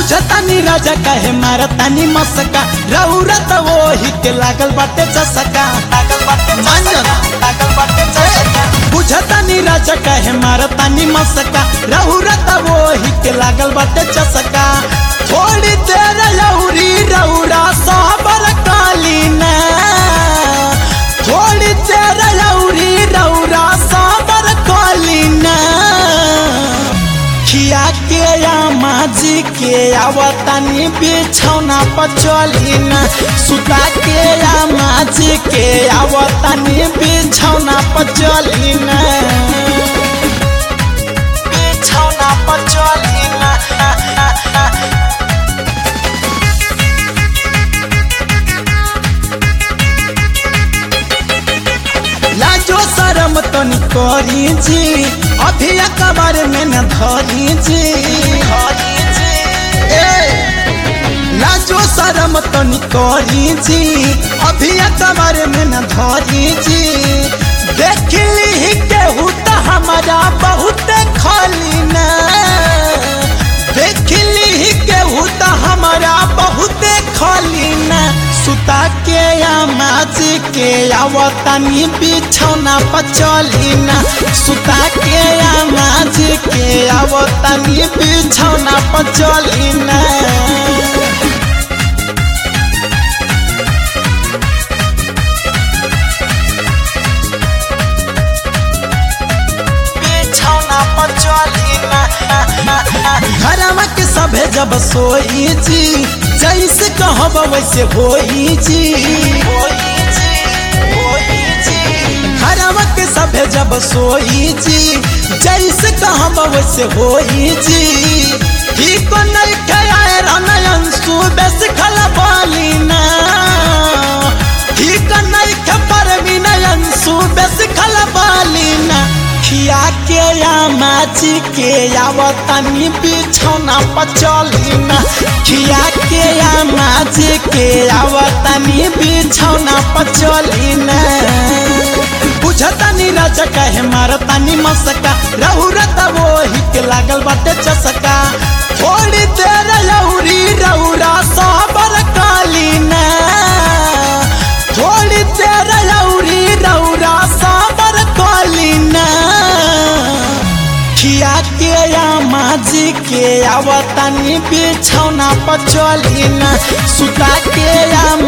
बुझतानी राजा कहे मारतानी मसका रौरा त वो हिट लागल बाटे चसका बुझतानी राजा कहे मारतानी मसका रौरा त वो हिट लागल बाटे चसका थोड़ी देर लौरी रौरा साबर कालीना थोड़ी देर लौरी रौरा साबर कालीना खिया के या माजी के आवतानी बिछौना पर चलीना सुता के या माजी के आवतानी बिछौना पर चलीना बिछौना पर चलीना लाजो शरम तो निकोरी जी अभी कबर में न धरी जी लाजो शरम तो निकोरी जी अभी कबर में न धरी जी देख ली केहू तो हमारा बहुत खाली न देख ली केहू तो हमारा बहुत खाली न सुता के या माजी के आवतानी बिछौना पर चलीना सुता के या माजी के आवतानी बिछौना पर चलीना बिछौना पर चलीना घरवा के सभे जब सोई जी जैसे कहब वैसे होई जी घरवा के सभे जब सोई जी जैसे कहब वैसे होई जी ठीक नहीं खाए रनयंसु बेस खलबालीना ठीक नहीं ख परवीनयंसु बेस खलबालीना खिया के या माची के आवतानी बिछौना पर चलीना खिया के या माची के आवतानी बिछौना पर चलीना बुझतानी राजा कहे मारतानी मसका रौरा त वो हिट लागल बाटे चसका थोड़ी देर लौरी रौरा साबर कालीना थोड़ी देर लौरी रौरा साबर कालीना खिया के या माजी के आवतानी बिछौना पर चलीना सुता के या